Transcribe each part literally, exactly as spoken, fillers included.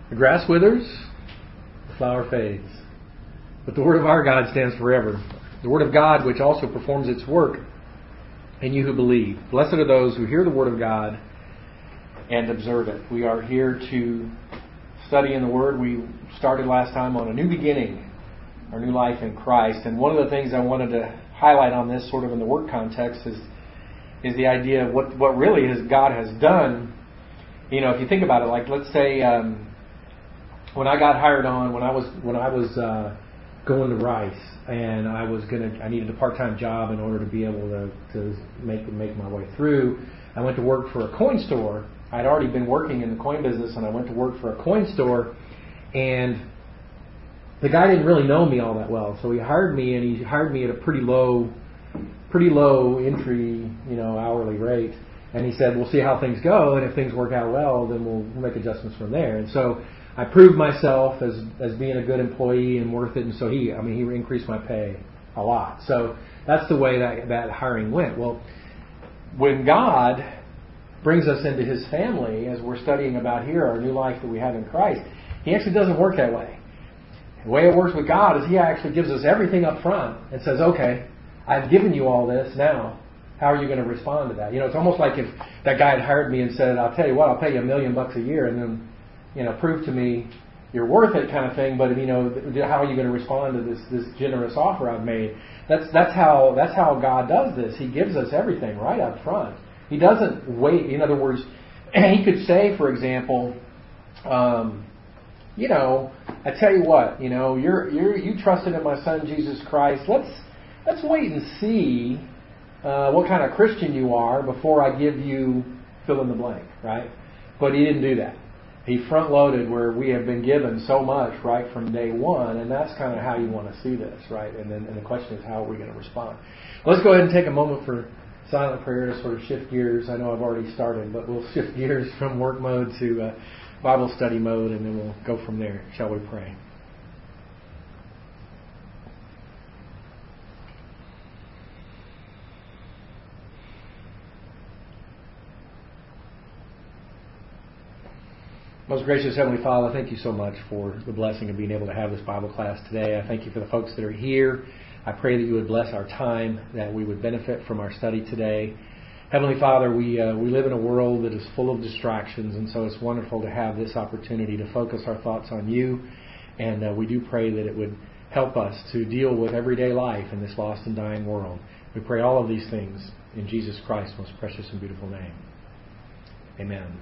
The grass withers, the flower fades, but the word of our God stands forever. The word of God which also performs its work in you who believe. Blessed are those who hear the word of God and observe it. We are here to study in the word. We started last time on a new beginning, our new life in Christ. And one of the things I wanted to highlight on this sort of in the work context is is the idea of what, what really is God has done. You know, if you think about it, like let's say um, when I got hired on, when I was when I was uh, going to Rice, and I was gonna, I needed a part-time job in order to be able to, to make make my way through. I went to work for a coin store. I'd already been working in the coin business, and I went to work for a coin store, and the guy didn't really know me all that well, so he hired me, and he hired me at a pretty low, pretty low entry, you know, hourly rate. And he said, "We'll see how things go, and if things work out well, then we'll make adjustments from there." And so I proved myself as as being a good employee and worth it. And so he, I mean, he increased my pay a lot. So that's the way that that hiring went. Well, when God brings us into His family, as we're studying about here, our new life that we have in Christ, He actually doesn't work that way. The way it works with God is He actually gives us everything up front and says, "Okay, I've given you all this now. How are you going to respond to that?" You know, it's almost like if that guy had hired me and said, "I'll tell you what, I'll pay you a million bucks a year, and then, you know, prove to me you're worth it," kind of thing. But you know, how are you going to respond to this this generous offer I've made? That's that's how that's how God does this. He gives us everything right up front. He doesn't wait. In other words, He could say, for example, um, you know, I tell you what, you know, you're you're you trusted in my Son Jesus Christ. Let's let's wait and see uh, what kind of Christian you are before I give you fill in the blank, right? But He didn't do that. He front-loaded where we have been given so much right from day one, and that's kind of how you want to see this, right? And then and the question is, how are we going to respond? Let's go ahead and take a moment for silent prayer to sort of shift gears. I know I've already started, but we'll shift gears from work mode to uh, Bible study mode, and then we'll go from there. Shall we pray? Most gracious Heavenly Father, thank you so much for the blessing of being able to have this Bible class today. I thank you for the folks that are here. I pray that you would bless our time, that we would benefit from our study today. Heavenly Father, we uh, we live in a world that is full of distractions, and so it's wonderful to have this opportunity to focus our thoughts on you. And uh, we do pray that it would help us to deal with everyday life in this lost and dying world. We pray all of these things in Jesus Christ's most precious and beautiful name. Amen.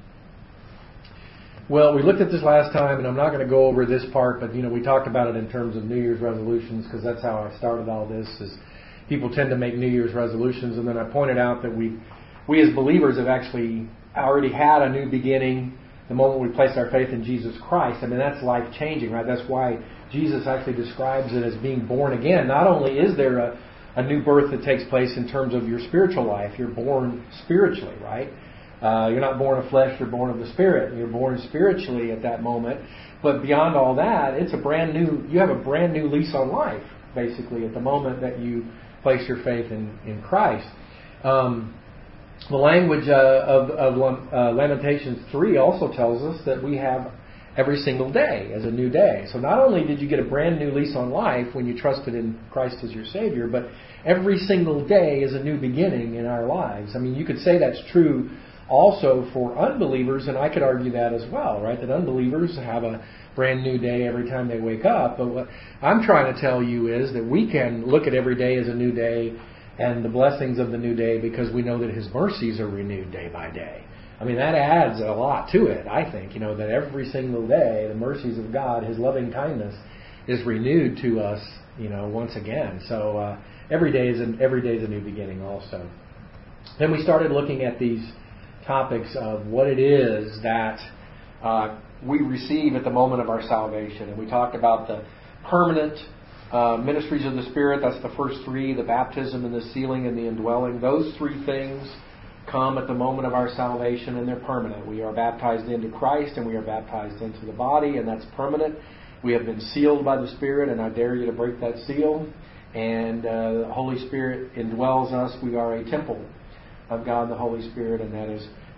Well, we looked at this last time, and I'm not going to go over this part, but you know, we talked about it in terms of New Year's resolutions, because that's how I started all this. Is people tend to make New Year's resolutions, and then I pointed out that we, we as believers have actually already had a new beginning the moment we placed our faith in Jesus Christ. I mean, that's life changing, right? That's why Jesus actually describes it as being born again. Not only is there a, a new birth that takes place in terms of your spiritual life, you're born spiritually, right? Uh, you're not born of flesh, you're born of the Spirit. You're born spiritually at that moment. But beyond all that, it's a brand new, you have a brand new lease on life, basically, at the moment that you place your faith in, in Christ. Um, the language uh, of, of uh, Lamentations three also tells us that we have every single day as a new day. So not only did you get a brand new lease on life when you trusted in Christ as your Savior, but every single day is a new beginning in our lives. I mean, you could say that's true also for unbelievers, and I could argue that as well, right? That unbelievers have a brand new day every time they wake up. But what I'm trying to tell you is that we can look at every day as a new day and the blessings of the new day because we know that His mercies are renewed day by day. I mean, that adds a lot to it, I think, you know, that every single day the mercies of God, His loving kindness, is renewed to us, you know, once again. So uh, every day is an, every day is a new beginning also. Then we started looking at these topics of what it is that uh, we receive at the moment of our salvation. And we talked about the permanent uh, ministries of the Spirit. That's the first three, the baptism and the sealing and the indwelling. Those three things come at the moment of our salvation, and they're permanent. We are baptized into Christ, and we are baptized into the body, and that's permanent. We have been sealed by the Spirit, and I dare you to break that seal. And uh, the Holy Spirit indwells us. We are a temple of God the Holy Spirit, and that is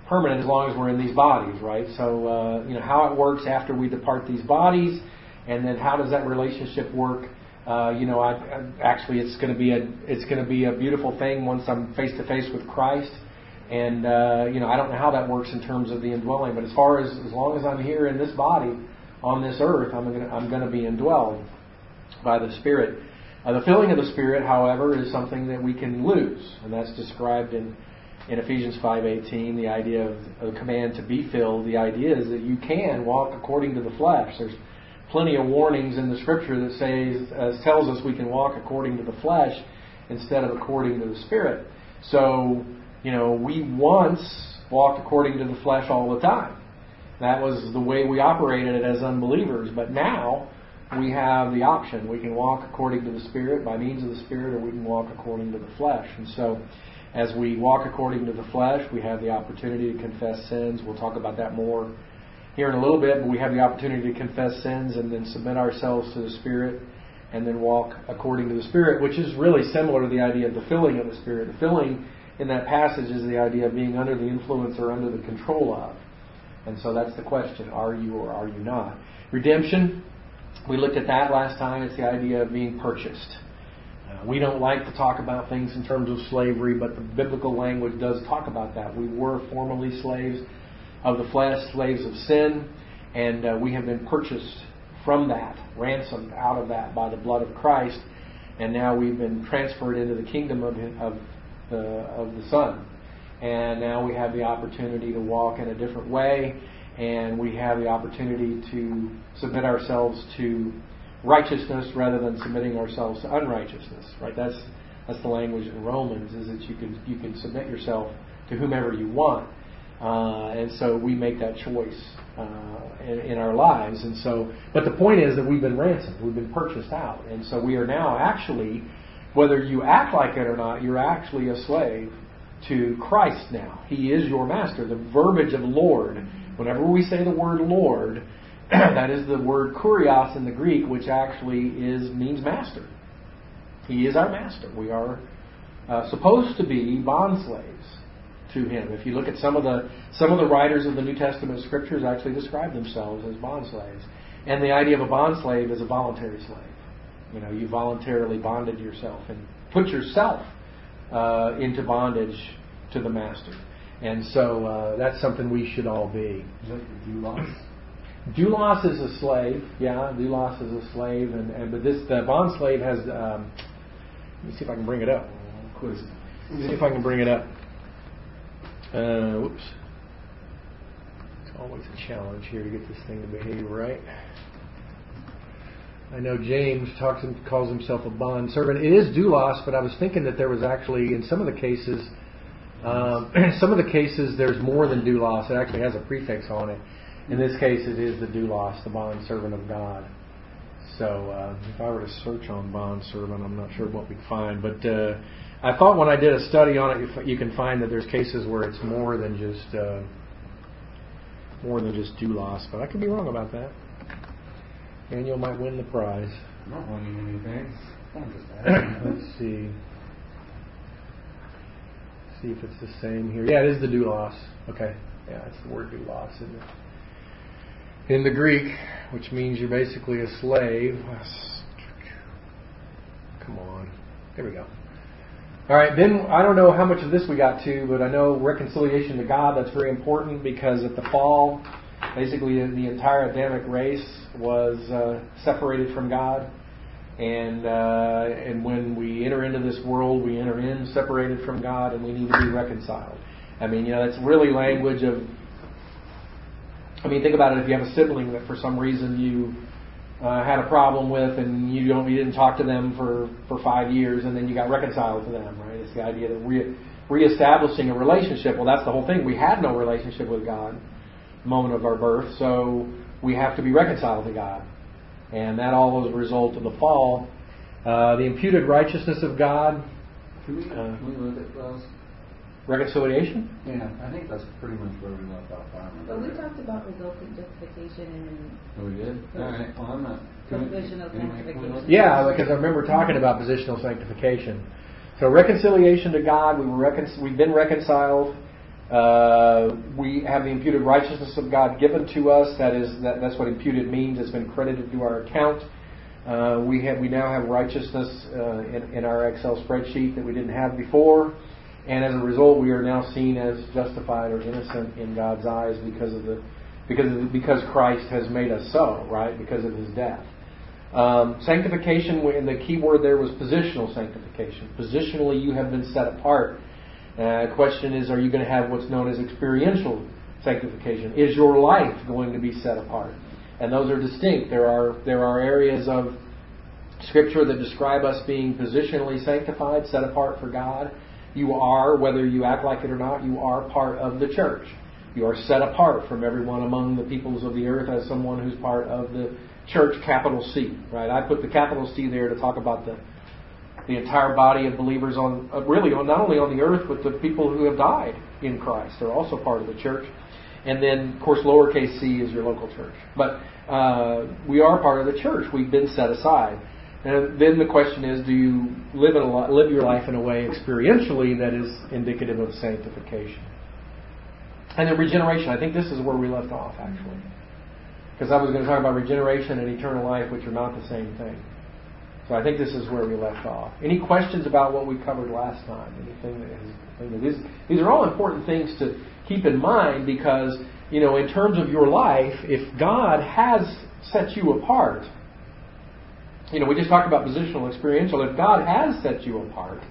permanent as long as we're in these bodies, right? So, uh, you know, how it works after we depart these bodies, and then how does that relationship work? Uh, you know, I, I, actually, it's going to be a it's going to be a beautiful thing once I'm face to face with Christ, and uh, you know, I don't know how that works in terms of the indwelling, but as far as as long as I'm here in this body on this earth, I'm going to, I'm going to be indwelled by the Spirit. Uh, the filling of the Spirit, however, is something that we can lose, and that's described in, in Ephesians five eighteen. The idea of a command to be filled. The idea is that you can walk according to the flesh. There's plenty of warnings in the Scripture that says uh, tells us we can walk according to the flesh instead of according to the Spirit. So, you know, we once walked according to the flesh all the time. That was the way we operated as unbelievers. But now we have the option. We can walk according to the Spirit, by means of the Spirit, or we can walk according to the flesh. And so as we walk according to the flesh, we have the opportunity to confess sins. We'll talk about that more here in a little bit, but we have the opportunity to confess sins and then submit ourselves to the Spirit and then walk according to the Spirit, which is really similar to the idea of the filling of the Spirit. The filling in that passage is the idea of being under the influence or under the control of. And so that's the question, are you or are you not? Redemption, we looked at that last time. It's the idea of being purchased. Uh, we don't like to talk about things in terms of slavery, but the biblical language does talk about that. We were formerly slaves of the flesh, slaves of sin, and uh, we have been purchased from that, ransomed out of that by the blood of Christ, and now we've been transferred into the kingdom of, of, the, of the Son. And now we have the opportunity to walk in a different way, and we have the opportunity to submit ourselves to righteousness rather than submitting ourselves to unrighteousness. Right? That's that's the language in Romans, is that you can you can submit yourself to whomever you want, uh, and so we make that choice uh, in, in our lives. And so, but the point is that we've been ransomed, we've been purchased out, and so we are now actually, whether you act like it or not, you're actually a slave to Christ now. He is your master. The verbiage of Lord, whenever we say the word Lord, that is the word kurios in the Greek, which actually is means master. He is our master. We are uh, supposed to be bond slaves to Him. If you look at some of the some of the writers of the New Testament Scriptures, actually describe themselves as bond slaves. And the idea of a bond slave is a voluntary slave. You know, you voluntarily bonded yourself and put yourself Uh, into bondage to the master. And so uh, that's something we should all be. Is that the doulos? Doulos is a slave. Yeah, doulos is a slave. And, and but this the bond slave has... Um, let me see if I can bring it up. Quiz. Let me see if I can bring it up. Uh, whoops. It's always a challenge here to get this thing to behave right. I know James talks and calls himself a bond servant. It is doulos, but I was thinking that there was actually, in some of the cases, um, some of the cases there's more than doulos. It actually has a prefix on it. In this case, it is the doulos, the bond servant of God. So uh, if I were to search on bond servant, I'm not sure what we'd find. But uh, I thought when I did a study on it, you can find that there's cases where it's more than just uh, more than just doulos. But I could be wrong about that. Daniel might win the prize. I'm not winning anything. I'm just asking. Let's see. See if it's the same here. Yeah, it is the doulos. Okay. Yeah, it's the word doulos in the, in the Greek, which means you're basically a slave. Come on. There we go. All right, then I don't know how much of this we got to, but I know reconciliation to God, that's very important because at the fall, basically the entire Adamic race was uh, separated from God. And uh, and when we enter into this world, we enter in separated from God, and we need to be reconciled. I mean, you know, it's really language of... I mean, think about it. If you have a sibling that for some reason you uh, had a problem with, and you don't, you didn't talk to them for, for five years, and then you got reconciled to them, right? It's the idea that re- reestablishing a relationship. Well, that's the whole thing. We had no relationship with God at the moment of our birth, so we have to be reconciled to God. And that all was a result of the fall. Uh, the imputed righteousness of God. Can we, uh, can we look at those? Reconciliation? Yeah, I think that's pretty much where we left off. But we talked about resultant justification and Oh, we did? All right. Well, I'm not... Provisional sanctification. Yeah, because I remember talking about positional sanctification. So reconciliation to God, we were recon- we've been reconciled Uh, we have the imputed righteousness of God given to us. That is, that, that's what imputed means. It's been credited to our account. Uh, we have, we now have righteousness uh, in, in our Excel spreadsheet that we didn't have before, and as a result, we are now seen as justified or innocent in God's eyes because of the because of the, because Christ has made us so, right? Because of His death. Um, sanctification, and the key word there was positional sanctification. Positionally, you have been set apart. Uh, the question is, are you going to have what's known as experiential sanctification? Is your life going to be set apart? And those are distinct. There are there are areas of Scripture that describe us being positionally sanctified, set apart for God. You are, whether you act like it or not, you are part of the church. You are set apart from everyone among the peoples of the earth as someone who's part of the church, capital C. Right? I put the capital C there to talk about the the entire body of believers on uh, really on not only on the earth, but the people who have died in Christ. They're also part of the church. And then, of course, lowercase c is your local church. But uh, we are part of the church. We've been set aside. And then the question is, do you live in a, live your life in a way experientially that is indicative of sanctification? And then regeneration. I think this is where we left off, actually. Because I was going to talk about regeneration and eternal life, which are not the same thing. So I think this is where we left off. Any questions about what we covered last time? Anything that is, these, these are all important things to keep in mind because, you know, in terms of your life, if God has set you apart, you know, we just talked about positional, experiential. If God has set you apart,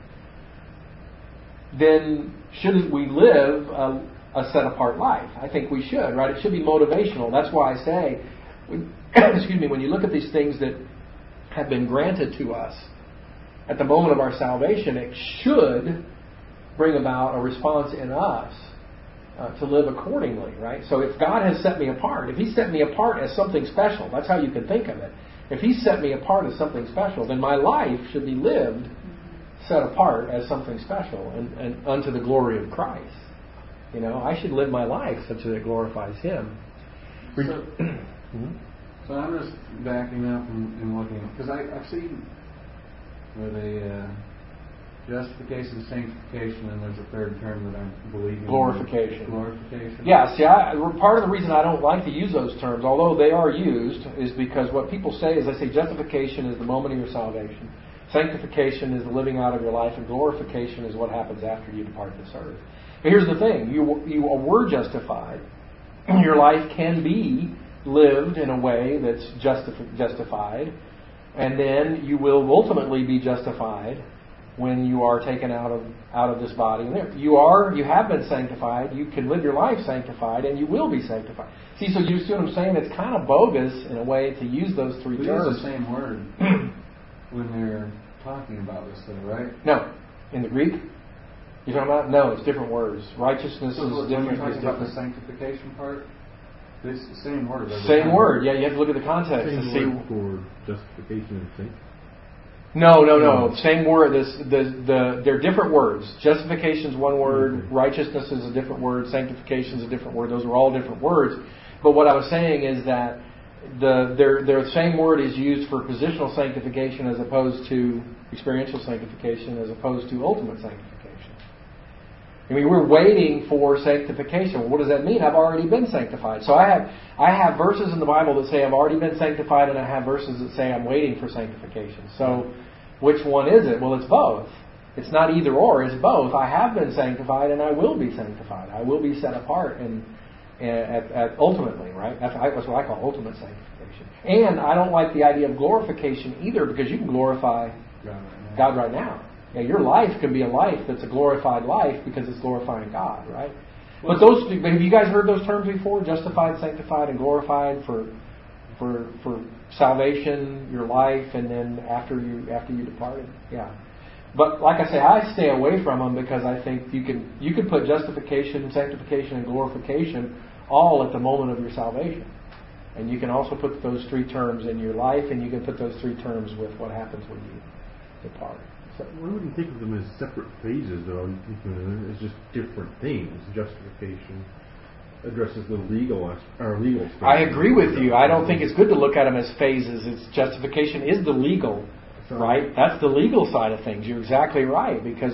then shouldn't we live a, a set-apart life? I think we should, right? It should be motivational. That's why I say, when, excuse me, when you look at these things that have been granted to us at the moment of our salvation, it should bring about a response in us uh, to live accordingly, right? So if God has set me apart, if He set me apart as something special, that's how you can think of it. If He set me apart as something special, then my life should be lived set apart as something special and, and unto the glory of Christ. You know, I should live my life such that it glorifies Him. So, mm-hmm. so I'm just backing up and, and looking, because I've seen where they uh, justification, sanctification, and there's a third term that I believe in. Glorification. Glorification. Yeah, see, I, part of the reason I don't like to use those terms, although they are used, is because what people say is they say justification is the moment of your salvation. Sanctification is the living out of your life, and glorification is what happens after you depart this earth. But here's the thing. You, you were justified. Your life can be lived in a way that's justif- justified. And then you will ultimately be justified when you are taken out of out of this body. You are, you have been sanctified. You can live your life sanctified, and you will be sanctified. See, so you see what I'm saying? It's kind of bogus in a way to use those three we terms. use the same word when they're talking about this, though, right? No, in the Greek. You talking about? No, it's different words. Righteousness so is when different. you're talking It's about different. the sanctification part, it's the same word. every Same time. word. Yeah, you have to look at the context Same to see. word for justification and sanctification. No, no, no. Same word. This, the, the, they're different words. Justification is one word. Mm-hmm. Righteousness is a different word. Sanctification is a different word. Those are all different words. But what I was saying is that the their their same word is used for positional sanctification as opposed to experiential sanctification, as opposed to ultimate sanctification. I mean, we're waiting for sanctification. Well, what does that mean? I've already been sanctified. So I have I have verses in the Bible that say I've already been sanctified, and I have verses that say I'm waiting for sanctification. So which one is it? Well, it's both. It's not either or. It's both. I have been sanctified, and I will be sanctified. I will be set apart, and, and at, at ultimately, right? That's, that's what I call ultimate sanctification. And I don't like the idea of glorification either, because you can glorify God right now. God right now. Yeah, your life can be a life that's a glorified life because it's glorifying God, right? But those, have you guys heard those terms before? Justified, sanctified, and glorified for for for salvation, your life, and then after you after you departed. Yeah. But like I say, I stay away from them because I think you can you can put justification, sanctification, and glorification all at the moment of your salvation. And you can also put those three terms in your life, and you can put those three terms with what happens when you depart. So I wouldn't think of them as separate phases, though. It's just different things. Justification addresses the legal or legal stuff. I agree with you. I don't think it's good to look at them as phases. It's justification is the legal, right? That's the legal side of things. You're exactly right, because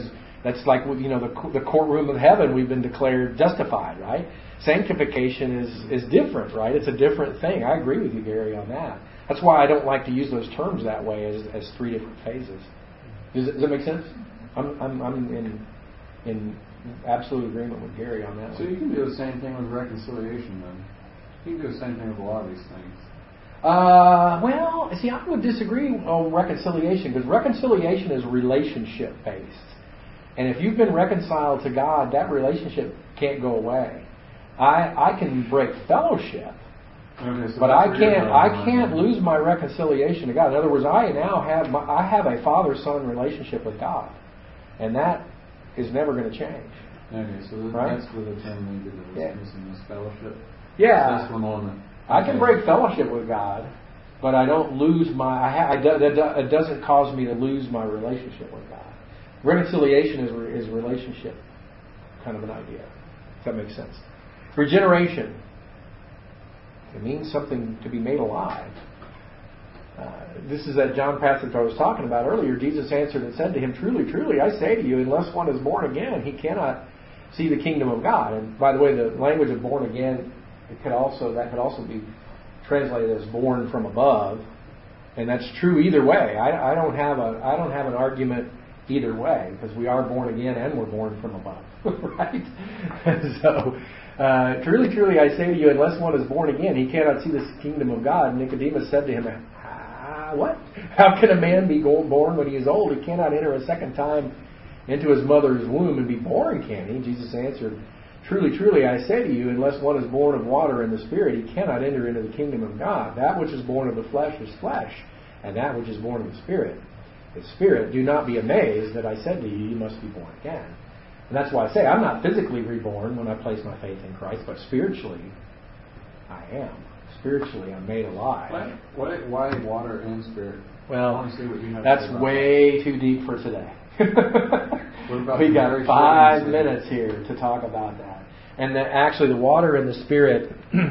That's like, you know, the, the courtroom of heaven, we've been declared justified, right? Sanctification is, is different, right? It's a different thing. I agree with you, Gary, on that. That's why I don't like to use those terms that way as, as three different phases. Does, it, does that make sense? I'm, I'm, I'm in, in absolute agreement with Gary on that So one. you can do the same thing with reconciliation, then. You can do the same thing with a lot of these things. Uh, well, see, I would disagree on reconciliation, because reconciliation is relationship based. And if you've been reconciled to God, that relationship can't go away. I I can break fellowship, Okay, so but that's I where you're can't going I on can't that. lose my reconciliation to God. In other words, I now have my, I have a father-son relationship with God, and that is never going to change. Okay, so th- Right? that's where the term maybe that was Yeah. missing, this fellowship. Yeah, That's one on the, I can okay. break fellowship with God, but I don't lose my. I ha, I do, that do, it doesn't cause me to lose my relationship with God. Reconciliation is re, is relationship, kind of an idea. If that makes sense. Regeneration. It means something to be made alive. Uh, this is that John passage I was talking about earlier. Jesus answered and said to him, "Truly, truly, I say to you, unless one is born again, he cannot see the kingdom of God." And by the way, the language of born again, it could also that could also be translated as born from above, and that's true either way. I, I don't have a I don't have an argument either way, because we are born again and we're born from above, right? so, uh, truly, truly, I say to you, unless one is born again, he cannot see the kingdom of God. Nicodemus said to him, ah, "What? How can a man be born when he is old? He cannot enter a second time into his mother's womb and be born, can he?" Jesus answered, "Truly, truly, I say to you, unless one is born of water and the Spirit, he cannot enter into the kingdom of God. That which is born of the flesh is flesh, and that which is born of the Spirit is spirit. Do not be amazed that I said to you, you must be born again." And that's why I say I'm not physically reborn when I place my faith in Christ, but spiritually, I am. Spiritually, I'm made alive. Why, why, why water and spirit? I Well, want to see what you have to that's say about way too deep for today. What about we the got very five short minutes here to talk about that. And the, actually, the water and the Spirit,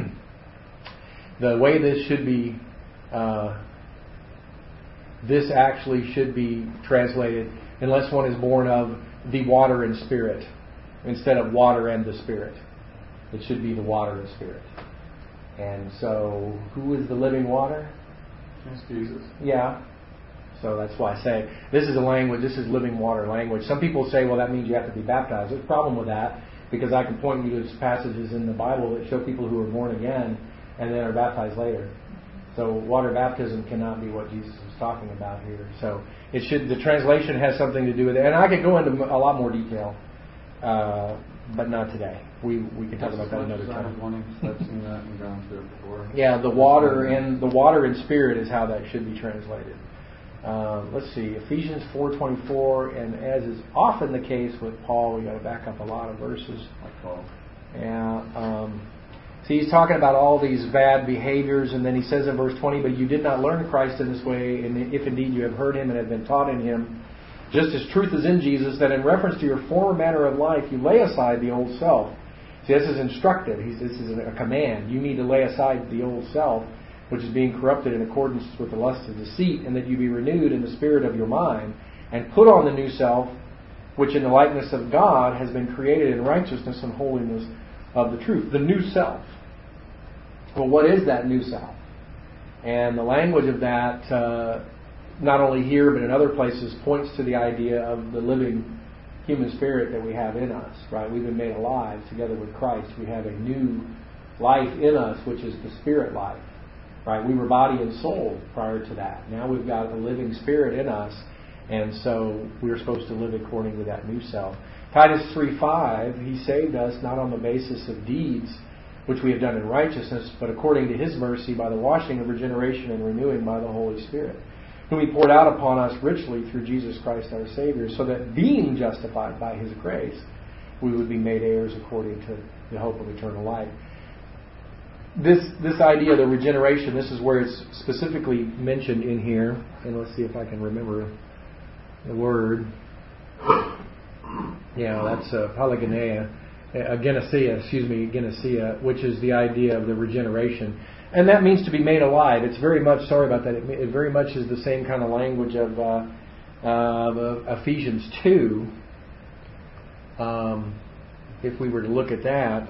the way this should be, uh, this actually should be translated, unless one is born of the water and Spirit, instead of water and the Spirit. It should be the water and Spirit. And so, who is the living water? It's Jesus. Yeah. So that's why I say this is a language, this is living water language. Some people say, well, that means you have to be baptized. There's a problem with that, because I can point you to passages in the Bible that show people who are born again and then are baptized later. So water baptism cannot be what Jesus was talking about here. So it should. The translation has something to do with it, and I could go into a lot more detail, uh, but not today. We we can talk That's about that as much another as I was time. wanting, I've seen that and gone through it before. Yeah, the water and the water and Spirit is how that should be translated. Uh, let's see, Ephesians four twenty-four, and as is often the case with Paul, we got to back up a lot of verses. Like Paul. Yeah. Um, see, he's talking about all these bad behaviors, and then he says in verse twenty, "But you did not learn Christ in this way, and if indeed you have heard Him and have been taught in Him, just as truth is in Jesus, that in reference to your former manner of life, you lay aside the old self." See, this is instructive. He's, this is a command. You need to lay aside the old self, which is being corrupted in accordance with the lust of deceit, and that you be renewed in the spirit of your mind, and put on the new self, which in the likeness of God has been created in righteousness and holiness of the truth. The new self. Well, what is that new self? And the language of that, uh, not only here but in other places, points to the idea of the living human spirit that we have in us, right? We've been made alive together with Christ. We have a new life in us, which is the spirit life, right? We were body and soul prior to that. Now we've got a living spirit in us, and so we're supposed to live according to that new self. Titus three five, He saved us not on the basis of deeds which we have done in righteousness, but according to His mercy by the washing of regeneration and renewing by the Holy Spirit, whom He poured out upon us richly through Jesus Christ our Savior, so that being justified by His grace, we would be made heirs according to the hope of eternal life. This this idea of the regeneration, this is where it's specifically mentioned in here. And let's see if I can remember the word. Yeah, that's uh, polygeneia, uh, genesia, excuse me, genesia, which is the idea of the regeneration. And that means to be made alive. It's very much, sorry about that, it, it very much is the same kind of language of uh, uh, Ephesians two, um, if we were to look at that,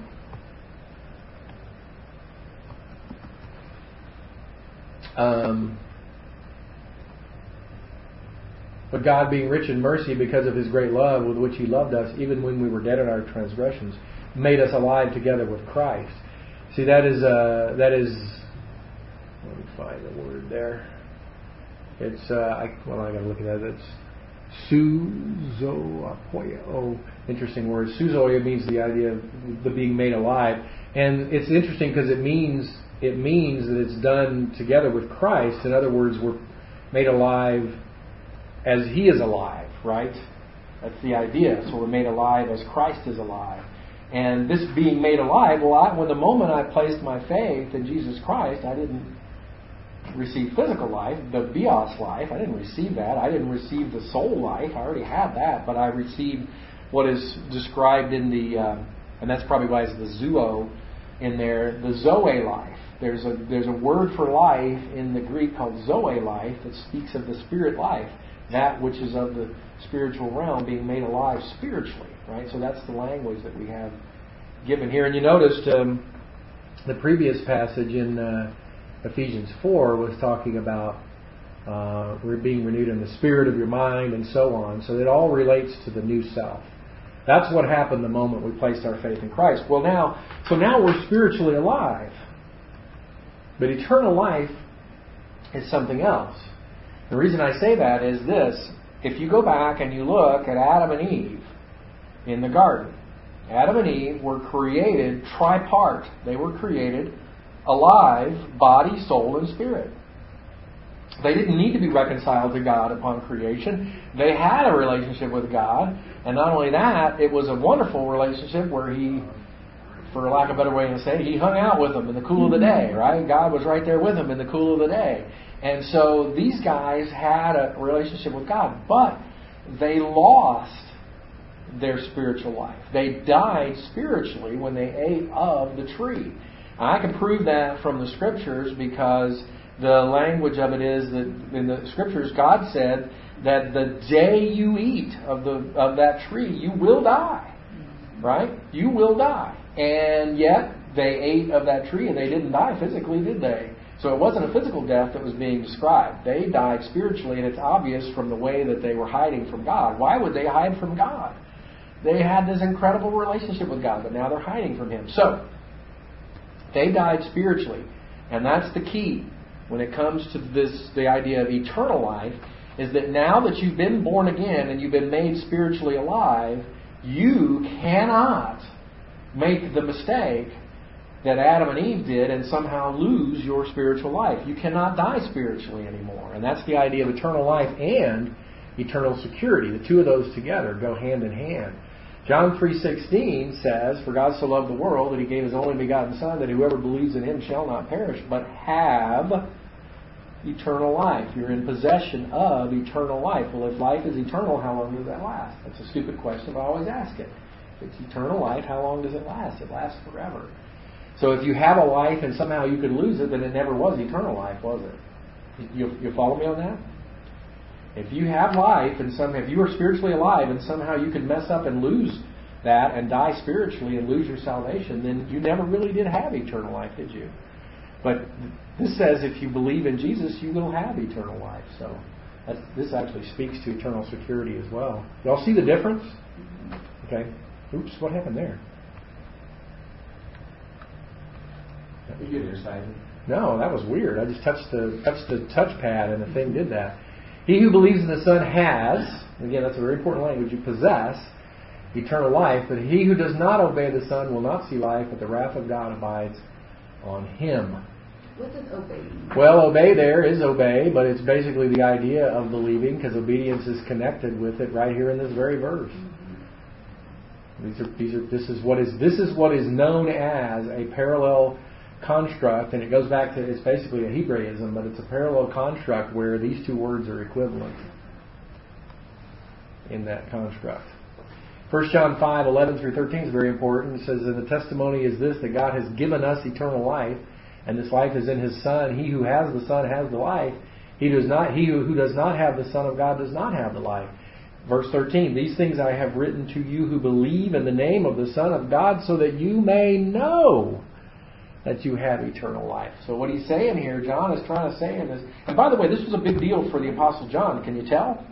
um, but God, being rich in mercy because of His great love with which He loved us, even when we were dead in our transgressions, made us alive together with Christ. See, that is uh, that is. Let me find the word there. It's uh, I, well, I got to look at that. It's suzoapoia. Oh, interesting word. Suzoia means the idea of the being made alive, and it's interesting because it means it means that it's done together with Christ. In other words, we're made alive as He is alive, right? That's the idea. So we're made alive as Christ is alive. And this being made alive, well, I, when the moment I placed my faith in Jesus Christ, I didn't receive physical life, the bios life. I didn't receive that. I didn't receive the soul life. I already had that. But I received what is described in the, uh, and that's probably why it's the zuo in there, the zoe life. There's a there's a word for life in the Greek called zoe life that speaks of the spirit life, that which is of the spiritual realm being made alive spiritually, right? So that's the language that we have given here. And you noticed um, the previous passage in uh, Ephesians four was talking about uh, we're being renewed in the spirit of your mind and so on. So it all relates to the new self. That's what happened the moment we placed our faith in Christ. Well, now, so now we're spiritually alive. But eternal life is something else. The reason I say that is this. If you go back and you look at Adam and Eve in the garden, Adam and Eve were created tripart. They were created alive, body, soul, and spirit. They didn't need to be reconciled to God upon creation. They had a relationship with God. And not only that, it was a wonderful relationship where He, for lack of a better way to say it, He hung out with them in the cool of the day, right? God was right there with them in the cool of the day. And so these guys had a relationship with God, but they lost their spiritual life. They died spiritually when they ate of the tree. And I can prove that from the Scriptures because the language of it is that in the Scriptures God said that the day you eat of the of that tree, you will die. Right? You will die. And yet they ate of that tree and they didn't die physically, did they? So it wasn't a physical death that was being described. They died spiritually, and it's obvious from the way that they were hiding from God. Why would they hide from God? They had this incredible relationship with God, but now they're hiding from Him. So they died spiritually, and that's the key when it comes to this, the idea of eternal life, is that now that you've been born again and you've been made spiritually alive, you cannot make the mistake that Adam and Eve did and somehow lose your spiritual life. You cannot die spiritually anymore. And that's the idea of eternal life and eternal security. The two of those together go hand in hand. John three sixteen says, "For God so loved the world that He gave His only begotten Son, that whoever believes in Him shall not perish, but have eternal life." You're in possession of eternal life. Well, if life is eternal, how long does that last? That's a stupid question, but I always ask it. If it's eternal life, how long does it last? It lasts forever. So if you have a life and somehow you could lose it, then it never was eternal life, was it? You, you follow me on that? If you have life and somehow, if you are spiritually alive and somehow you could mess up and lose that and die spiritually and lose your salvation, then you never really did have eternal life, did you? But this says if you believe in Jesus, you will have eternal life. So that's, this actually speaks to eternal security as well. Y'all see the difference? Okay. Oops, what happened there? You get excited. No, that was weird. I just touched the touched the touchpad and the thing did that. He who believes in the Son has, again, that's a very important language, you possess eternal life, but he who does not obey the Son will not see life, but the wrath of God abides on him. What does obey mean? Well, obey there is obey, but it's basically the idea of believing, because obedience is connected with it right here in this very verse. Mm-hmm. These are these are this is what is this is what is known as a parallel construct, and it goes back to, it's basically a Hebraism, but it's a parallel construct where these two words are equivalent in that construct. First John five, eleven through thirteen is very important. It says, "And the testimony is this, that God has given us eternal life, and this life is in His Son. He who has the Son has the life. He does not. He who, who does not have the Son of God does not have the life." Verse thirteen, these things I have written to you who believe in the name of the Son of God, so that you may know that you have eternal life. So what he's saying here, John is trying to say in this, and by the way, this was a big deal for the Apostle John, can you tell?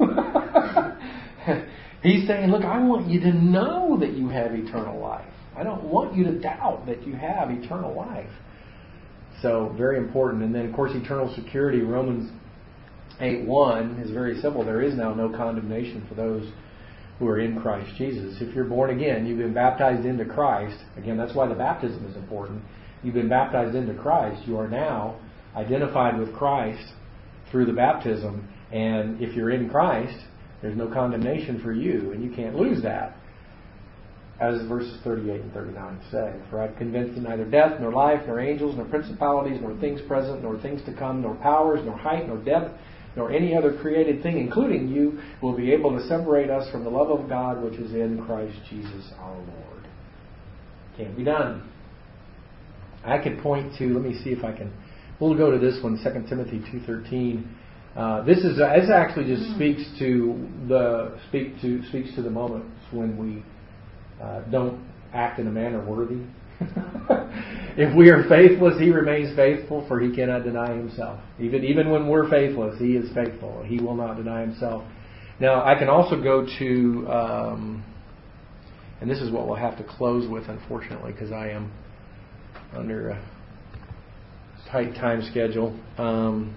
He's saying, look, I want you to know that you have eternal life. I don't want you to doubt that you have eternal life. So, very important. And then, of course, eternal security, Romans eight one is very simple. There is now no condemnation for those who are in Christ Jesus. If you're born again, you've been baptized into Christ. Again, that's why the baptism is important. You've been baptized into Christ. You are now identified with Christ through the baptism. And if you're in Christ, there's no condemnation for you, and you can't lose that. As verses thirty-eight and thirty-nine say, for I am convinced that neither death, nor life, nor angels, nor principalities, nor things present, nor things to come, nor powers, nor height, nor depth, nor any other created thing, including you, will be able to separate us from the love of God which is in Christ Jesus our Lord. Can't be done. I could point to, let me see if I can, we'll go to this one, Second Timothy two thirteen. Uh, this is this actually just speaks to the speak to speaks to the moments when we uh, don't act in a manner worthy. If we are faithless, He remains faithful, for He cannot deny Himself. Even even when we're faithless, He is faithful. He will not deny Himself. Now, I can also go to, um, and this is what we'll have to close with, unfortunately, because I am under a tight time schedule. Um,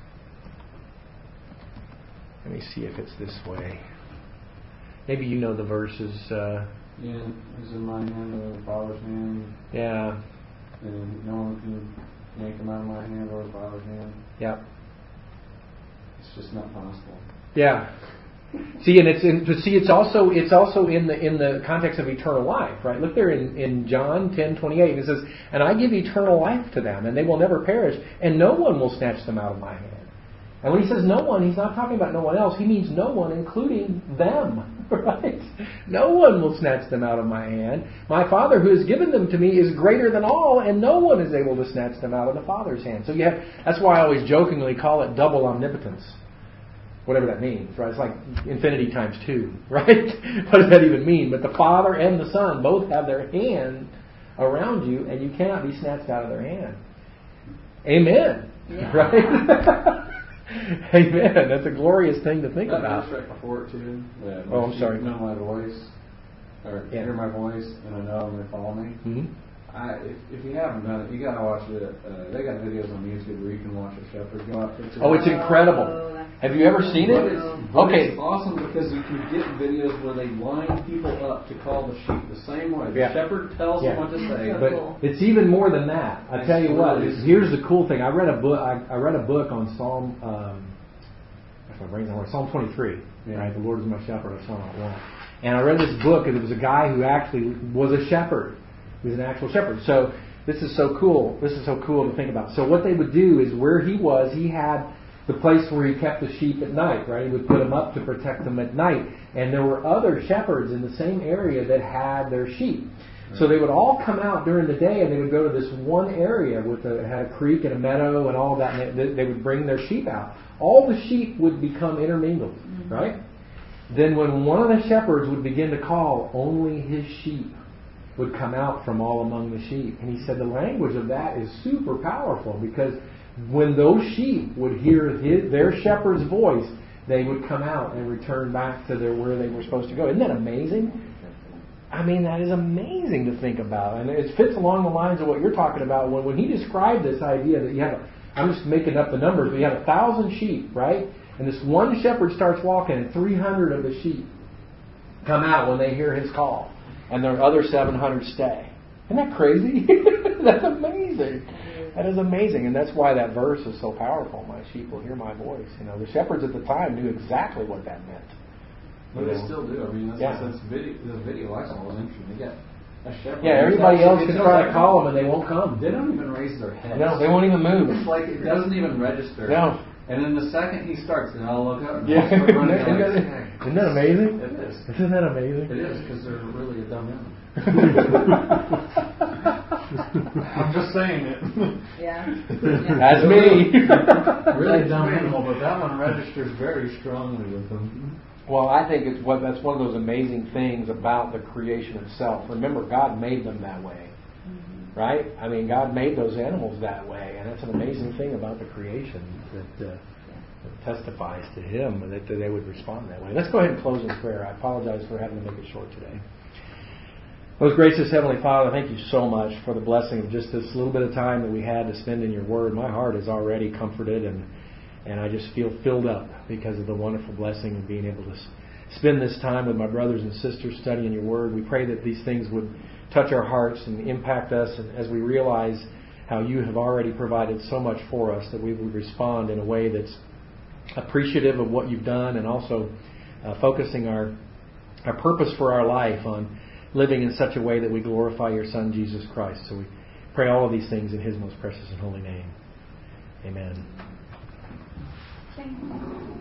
let me see if it's this way. Maybe you know the verses. Uh, Yeah, it's in my hand or the Father's hand. yeah. And no one can yank them out of my hand or the Father's hand. Yeah. It's just not possible. Yeah. See, and it's in, see, it's also it's also in the in the context of eternal life, right? Look there in, in John ten twenty eight. It says, "And I give eternal life to them, and they will never perish, and no one will snatch them out of my hand." And when he says no one, he's not talking about no one else. He means no one, including them, right? No one will snatch them out of my hand. My Father who has given them to me is greater than all, and no one is able to snatch them out of the Father's hand. So you have, that's why I always jokingly call it double omnipotence. Whatever that means, right? It's like infinity times two, right? What does that even mean? But the Father and the Son both have their hand around you, and you cannot be snatched out of their hand. Amen. Yeah. Right? Amen. That's a glorious thing to think that about. That's right before it too. That oh, I'm sorry. Know my voice, or yeah. hear my voice, and I know them to follow me. Mm-hmm. I, if, if you haven't done it, you got to watch it. Uh, they got videos on YouTube where you can watch a shepherd go out to. Oh, it's incredible. Have you ever seen it? It's, okay. It's awesome because you can get videos where they line people up to call the sheep the same way. The yeah. shepherd tells yeah. them what to say. But cool. It's even more than that. I tell you what. Here's the cool thing. I read a book. I, I read a book on Psalm. Um, my brain's not Psalm twenty-three. Yeah. Right. The Lord is my shepherd. I shall not want. And I read this book, and it was a guy who actually was a shepherd. He was an actual shepherd. So this is so cool. This is so cool to think about. So what they would do is where he was, he had the place where he kept the sheep at night, right? He would put them up to protect them at night. And there were other shepherds in the same area that had their sheep. Right. So they would all come out during the day, and they would go to this one area with a, had a creek and a meadow and all that, and they, they would bring their sheep out. All the sheep would become intermingled, mm-hmm. right? Then when one of the shepherds would begin to call, only his sheep would come out from all among the sheep. And he said the language of that is super powerful, because when those sheep would hear his, their shepherd's voice, they would come out and return back to their where they were supposed to go. Isn't that amazing? I mean, that is amazing to think about. And it fits along the lines of what you're talking about. When, when he described this idea that you have, a, I'm just making up the numbers, but you have a thousand sheep, right? And this one shepherd starts walking, and three hundred of the sheep come out when they hear his call. And the other seven hundred stay. Isn't that crazy? That's amazing. That is amazing. And that's why that verse is so powerful. My sheep will hear my voice. You know, the shepherds at the time knew exactly what that meant. But they know. Still do. I mean, that's, yeah. that's video, the video I saw was interesting. They got a shepherd. Yeah, everybody else can try to call them, and they won't come. They don't even raise their heads. No, they won't even move. It's like it doesn't even register. No. And then the secend he starts, they all look up. And yeah. start running Isn't, that, like, isn't that amazing? It is. Isn't that amazing? It is, because they're really a dumb animal. I'm just saying it. Yeah. That's me. Really dumb animal, but that one registers very strongly with them. Well, I think it's what that's one of those amazing things about the creation itself. Remember, God made them that way, mm-hmm. right? I mean, God made those animals that way, and that's an amazing thing about the creation that, uh, that testifies to Him that, that they would respond that way. Let's go ahead and close in prayer. I apologize for having to make it short today. Most gracious Heavenly Father, thank you so much for the blessing of just this little bit of time that we had to spend in your Word. My heart is already comforted, and and I just feel filled up because of the wonderful blessing of being able to spend this time with my brothers and sisters studying your Word. We pray that these things would touch our hearts and impact us, and as we realize how you have already provided so much for us, that we would respond in a way that's appreciative of what you've done, and also uh, focusing our our purpose for our life on living in such a way that we glorify your Son, Jesus Christ. So we pray all of these things in His most precious and holy name. Amen. Thank you.